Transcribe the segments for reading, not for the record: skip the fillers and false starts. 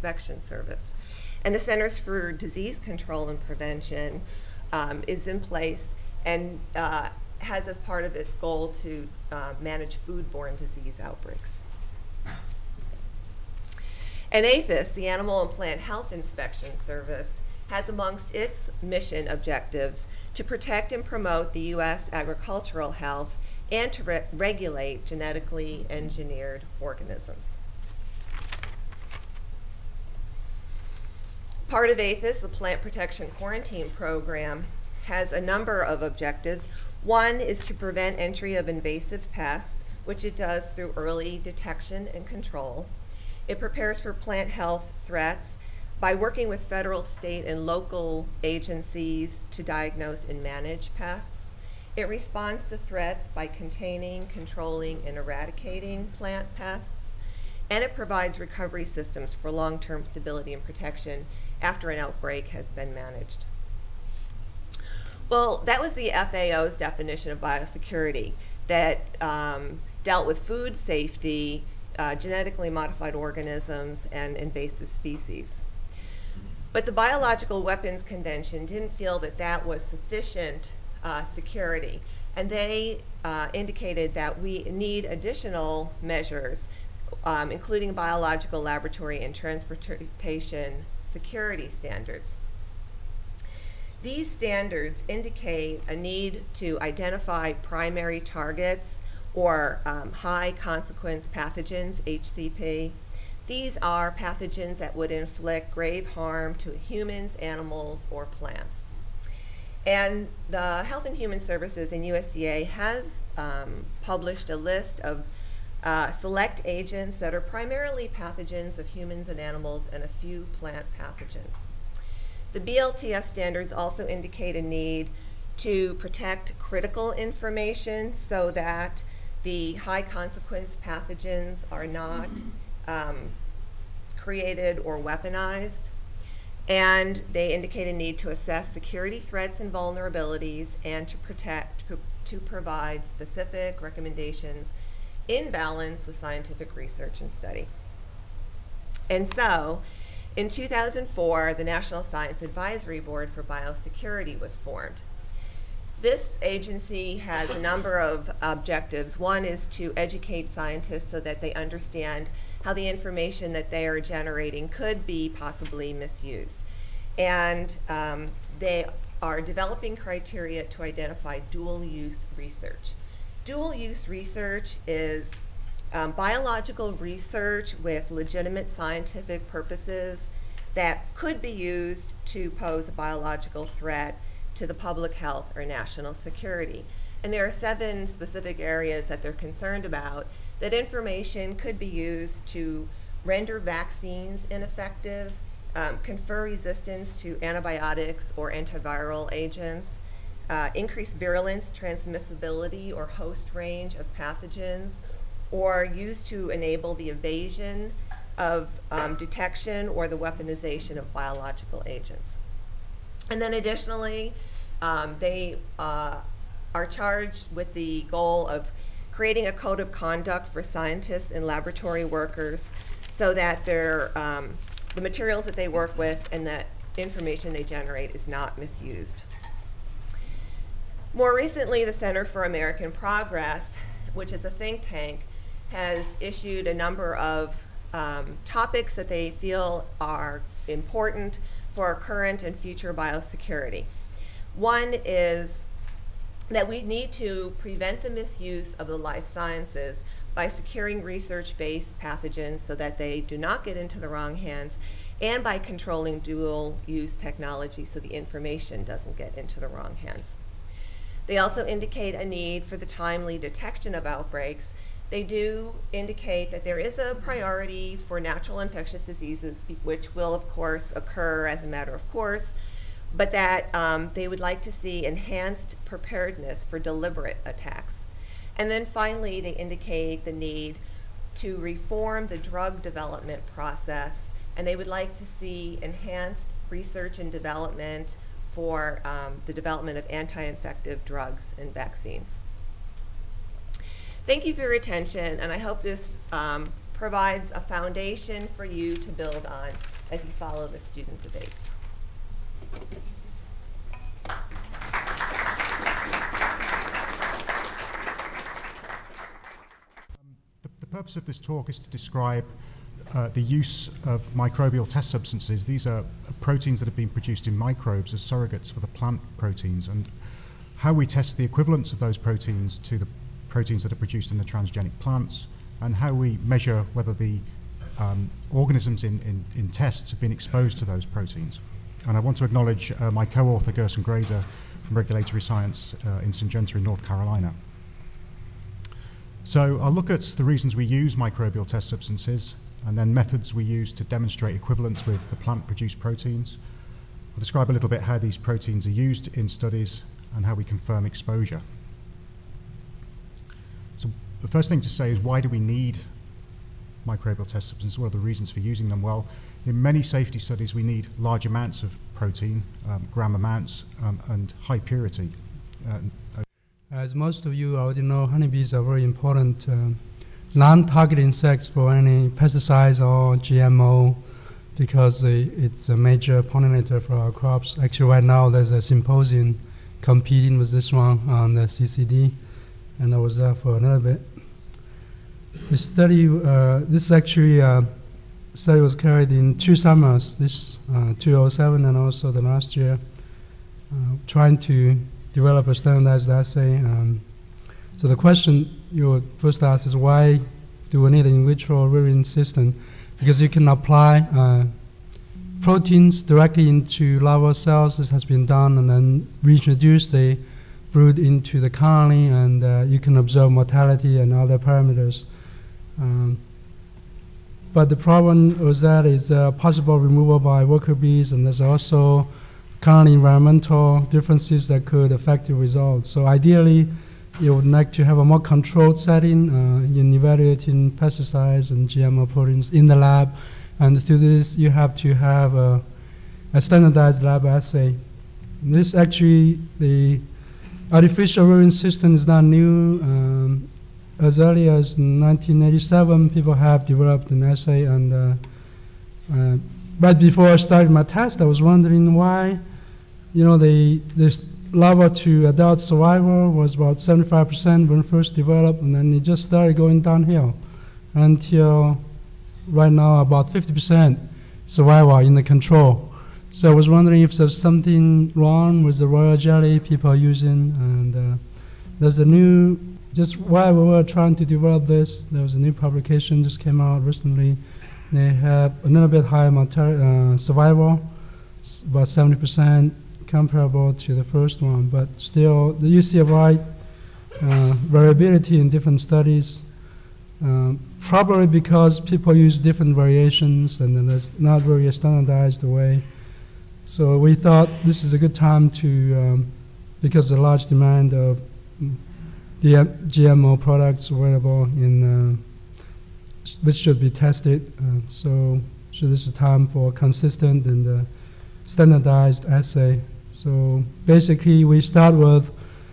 Inspection Service. And the Centers for Disease Control and Prevention is in place and has as part of its goal to manage foodborne disease outbreaks. And APHIS, the Animal and Plant Health Inspection Service, has amongst its mission objectives to protect and promote the U.S. agricultural health and to regulate genetically engineered organisms. Part of APHIS, the Plant Protection Quarantine Program, has a number of objectives. One is to prevent entry of invasive pests, which it does through early detection and control. It prepares for plant health threats by working with federal, state, and local agencies to diagnose and manage pests. It responds to threats by containing, controlling, and eradicating plant pests. And it provides recovery systems for long-term stability and protection after an outbreak has been managed. Well, that was the FAO's definition of biosecurity that dealt with food safety, genetically modified organisms, and invasive species. But the Biological Weapons Convention didn't feel that that was sufficient security, and they indicated that we need additional measures, including biological laboratory and transportation security standards. These standards indicate a need to identify primary targets or high consequence pathogens, HCP. These are pathogens that would inflict grave harm to humans, animals, or plants. And the Health and Human Services and USDA has published a list of select agents that are primarily pathogens of humans and animals and a few plant pathogens. The BLTS standards also indicate a need to protect critical information so that the high consequence pathogens are not created or weaponized. And they indicate a need to assess security threats and vulnerabilities and to provide specific recommendations in balance with scientific research and study. And so, in 2004, the National Science Advisory Board for Biosecurity was formed. This agency has a number of objectives. One is to educate scientists so that they understand how the information that they are generating could be possibly misused. And they are developing criteria to identify dual-use research. Dual-use research is biological research with legitimate scientific purposes that could be used to pose a biological threat to the public health or national security. And there are 7 specific areas that they're concerned about that information could be used to render vaccines ineffective, confer resistance to antibiotics or antiviral agents, increase virulence, transmissibility, or host range of pathogens, or used to enable the evasion of detection or the weaponization of biological agents. And then additionally, they are charged with the goal of creating a code of conduct for scientists and laboratory workers so that the materials that they work with and the information they generate is not misused. More recently, the Center for American Progress, which is a think tank, has issued a number of topics that they feel are important for our current and future biosecurity. One is that we need to prevent the misuse of the life sciences by securing research-based pathogens so that they do not get into the wrong hands, and by controlling dual-use technology so the information doesn't get into the wrong hands. They also indicate a need for the timely detection of outbreaks. They do indicate that there is a priority for natural infectious diseases, which will, of course, occur as a matter of course, but that they would like to see enhanced preparedness for deliberate attacks. And then finally, they indicate the need to reform the drug development process, and they would like to see enhanced research and development for the development of anti-infective drugs and vaccines. Thank you for your attention, and I hope this provides a foundation for you to build on as you follow the student debate. The purpose of this talk is to describe the use of microbial test substances. These are proteins that have been produced in microbes as surrogates for the plant proteins, and how we test the equivalence of those proteins to the proteins that are produced in the transgenic plants, and how we measure whether the organisms in tests have been exposed to those proteins. And I want to acknowledge my co-author Gerson Grazer from Regulatory Science in Syngenta in North Carolina. So I'll look at the reasons we use microbial test substances, and then methods we use to demonstrate equivalence with the plant-produced proteins. I'll describe a little bit how these proteins are used in studies and how we confirm exposure. So the first thing to say is, why do we need microbial test substances? What are the reasons for using them? Well, in many safety studies we need large amounts of protein, gram amounts, and high purity. As most of you already know, honeybees are very important non-target insects for any pesticides or GMO, because it's a major pollinator for our crops. Actually, right now there's a symposium competing with this one on the CCD, and I was there for a little bit. The study, this actually study was carried in 2 summers, this 2007 and also the last year, trying to develop a standardized assay. So the question you would first ask is, why do we need an in vitro rearing system? Because you can apply proteins directly into larval cells. This has been done, and then reintroduce the brood into the colony, and you can observe mortality and other parameters. But the problem with that is possible removal by worker bees, and there's also colony environmental differences that could affect the results. So ideally, you would like to have a more controlled setting in evaluating pesticides and GMO proteins in the lab, and to do this you have to have a standardized lab assay. This actually, the artificial rearing system is not new. As early as 1987, people have developed an assay, and right before I started my test, I was wondering why, this larva to adult survival was about 75% when first developed, and then it just started going downhill until right now about 50% survival in the control. So I was wondering if there's something wrong with the royal jelly people are using, and there's a new, just while we were trying to develop this, there was a new publication just came out recently. They have a little bit higher survival, about 70%, comparable to the first one, but still you see a wide variability in different studies, probably because people use different variations, and then there's not very a standardized way. So we thought this is a good time to, because of the large demand of the GMO products available in which should be tested, so this is time for consistent and standardized assay. So basically we start with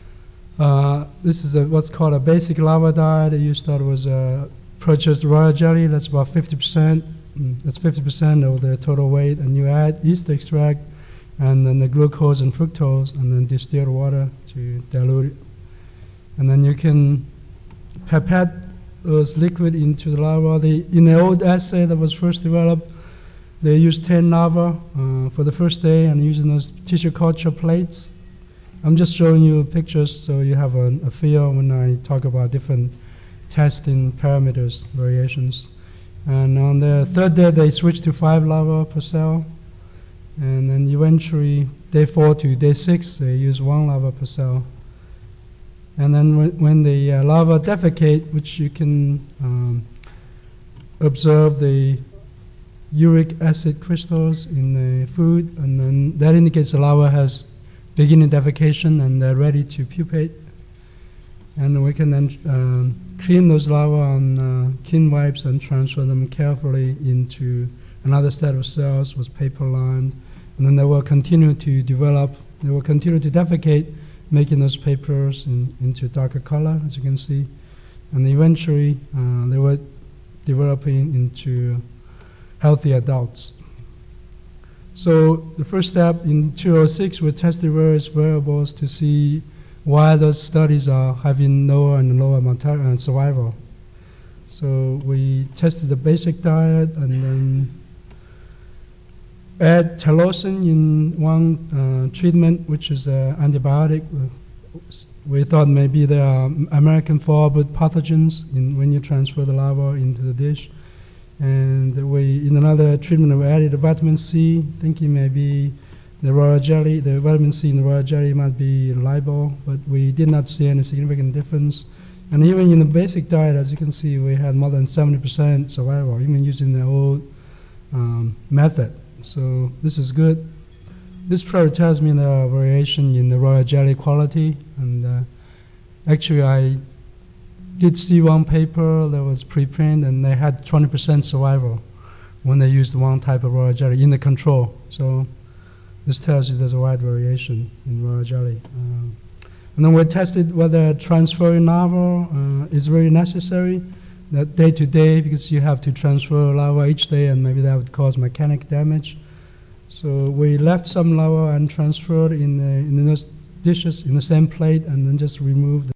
this is what's called a basic larva diet. You start with purchased royal jelly, that's about 50%. That's 50% of the total weight, and you add yeast extract, and then the glucose and fructose, and then distilled water to dilute it. And then you can pipette those liquid into the larva. In the old assay that was first developed, they used 10 larvae for the first day, and using those tissue culture plates. I'm just showing you pictures so you have a feel when I talk about different testing parameters, variations. And on the third day, they switched to 5 larvae per cell. And then eventually, day 4 to day 6, they use 1 larva per cell. And then when the larvae defecate, which you can observe the uric acid crystals in the food, and then that indicates the larva has beginning defecation and they're ready to pupate. And we can then clean those larvae on kin wipes and transfer them carefully into another set of cells with paper lined, and then they will continue to develop, they will continue to defecate, making those papers into darker color, as you can see. And eventually they will developing into healthy adults. So the first step in 2006, we tested various variables to see why those studies are having lower and lower survival. So we tested the basic diet and then add ptalocin in one treatment, which is an antibiotic. We thought maybe there are American forward pathogens when you transfer the larva into the dish. And in another treatment, we added vitamin C, thinking maybe the royal jelly, the vitamin C in the royal jelly might be liable, but we did not see any significant difference. And even in the basic diet, as you can see, we had more than 70% survival, even using the old method. So this is good. This probably tells me the variation in the royal jelly quality. And actually, I did see one paper that was preprint, and they had 20% survival when they used one type of royal jelly in the control. So this tells you there's a wide variation in royal jelly. And then we tested whether transferring larva is really necessary, that day to day, because you have to transfer larva each day, and maybe that would cause mechanic damage. So we left some larva and transferred in those dishes in the same plate, and then just removed